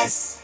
RVVS.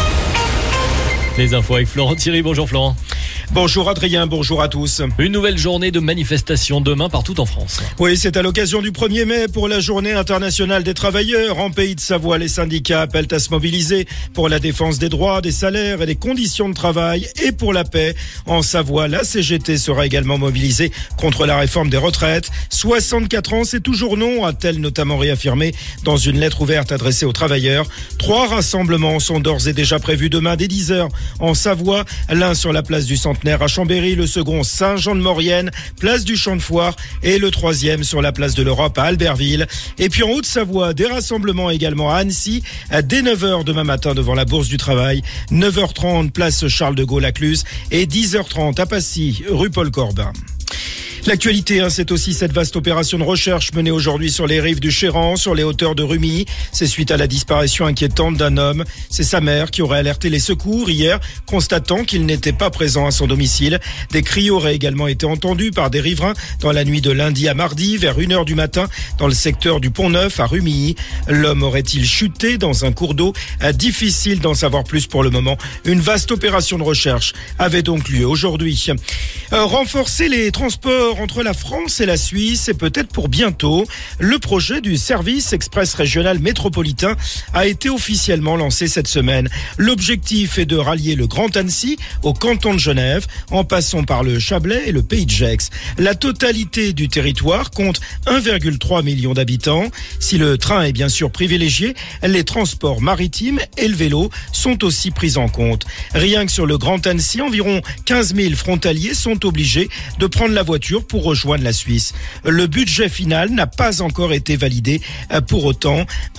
Les infos avec Florent Thierry. Bonjour Florent. Bonjour Adrien, bonjour à tous. Une nouvelle journée de manifestation demain partout en France. Oui, c'est à l'occasion du 1er mai pour la journée internationale des travailleurs. En Pays de Savoie, les syndicats appellent à se mobiliser pour la défense des droits, des salaires et des conditions de travail et pour la paix. En Savoie, la CGT sera également mobilisée contre la réforme des retraites. 64 ans, c'est toujours non, a-t-elle notamment réaffirmé dans une lettre ouverte adressée aux travailleurs. 3 rassemblements sont d'ores et déjà prévus demain dès 10h en Savoie. L'un sur la place du Centenaire à Chambéry, le second Saint-Jean-de-Maurienne, place du Champ de Foire et le troisième sur la place de l'Europe à Albertville. Et puis en Haute-Savoie, des rassemblements également à Annecy dès 9h demain matin devant la Bourse du Travail, 9h30 place Charles de Gaulle à Cluse et 10h30 à Passy, rue Paul Corbin. L'actualité, c'est aussi cette vaste opération de recherche menée aujourd'hui sur les rives du Chéran, sur les hauteurs de Rumilly. C'est suite à la disparition inquiétante d'un homme. C'est sa mère qui aurait alerté les secours hier, constatant qu'il n'était pas présent à son domicile. Des cris auraient également été entendus par des riverains dans la nuit de lundi à mardi, vers 1h du matin, dans le secteur du Pont-Neuf à Rumilly. L'homme aurait-il chuté dans un cours d'eau? Difficile d'en savoir plus pour le moment. Une vaste opération de recherche avait donc lieu aujourd'hui. Renforcer les transports entre la France et la Suisse et peut-être pour bientôt. Le projet du service express régional métropolitain a été officiellement lancé cette semaine. L'objectif est de rallier le Grand Annecy au canton de Genève en passant par le Chablais et le Pays de Gex. La totalité du territoire compte 1,3 million d'habitants. Si le train est bien sûr privilégié, les transports maritimes et le vélo sont aussi pris en compte. Rien que sur le Grand Annecy, environ 15 000 frontaliers sont obligés de prendre la voiture pour rejoindre la Suisse. Le budget final n'a pas encore été validé. Pour autant,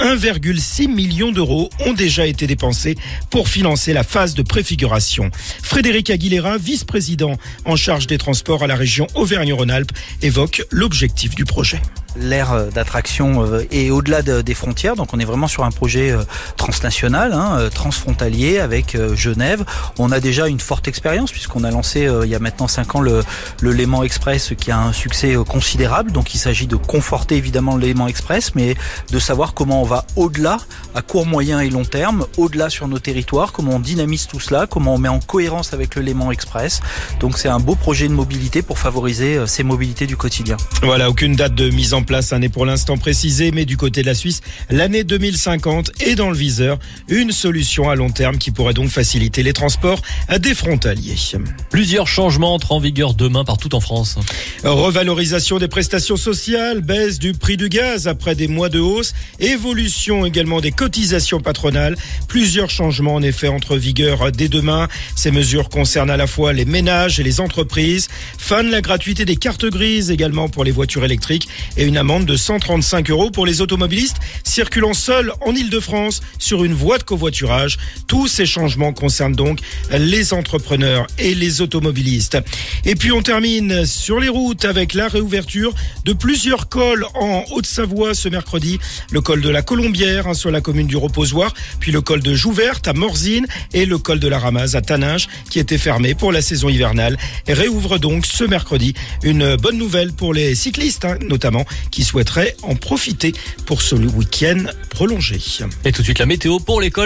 1,6 million d'euros ont déjà été dépensés pour financer la phase de préfiguration. Frédéric Aguilera, vice-président en charge des transports à la région Auvergne-Rhône-Alpes, évoque l'objectif du projet. L'aire d'attraction est au-delà des frontières, donc on est vraiment sur un projet transnational, transfrontalier avec Genève. On a déjà une forte expérience puisqu'on a lancé il y a maintenant 5 ans le Léman Express qui a un succès considérable. Donc il s'agit de conforter évidemment le Léman Express, mais de savoir comment on va au-delà, à court, moyen et long terme, au-delà sur nos territoires, comment on dynamise tout cela, comment on met en cohérence avec le Léman Express. Donc c'est un beau projet de mobilité pour favoriser ces mobilités du quotidien. Voilà, aucune date de mise en place n'est pour l'instant précisée, mais du côté de la Suisse, l'année 2050 est dans le viseur. Une solution à long terme qui pourrait donc faciliter les transports des frontaliers. Plusieurs changements entrent en vigueur demain partout en France. Revalorisation des prestations sociales, baisse du prix du gaz après des mois de hausse, évolution également des cotisations patronales. Plusieurs changements en effet entrent en vigueur dès demain. Ces mesures concernent à la fois les ménages et les entreprises. Fin de la gratuité des cartes grises également pour les voitures électriques et une amende de 135 € pour les automobilistes circulant seuls en Ile-de-France sur une voie de covoiturage. Tous ces changements concernent donc les entrepreneurs et les automobilistes. Et puis on termine sur les routes avec la réouverture de plusieurs cols en Haute-Savoie ce mercredi. Le col de la Colombière sur la commune du Reposoir, puis le col de Jouverte à Morzine et le col de la Ramaze à Taninges qui était fermé pour la saison hivernale. Et réouvre donc ce mercredi. Une bonne nouvelle pour les cyclistes notamment qui souhaiteraient en profiter pour ce week-end prolongé. Et tout de suite la météo pour l'école.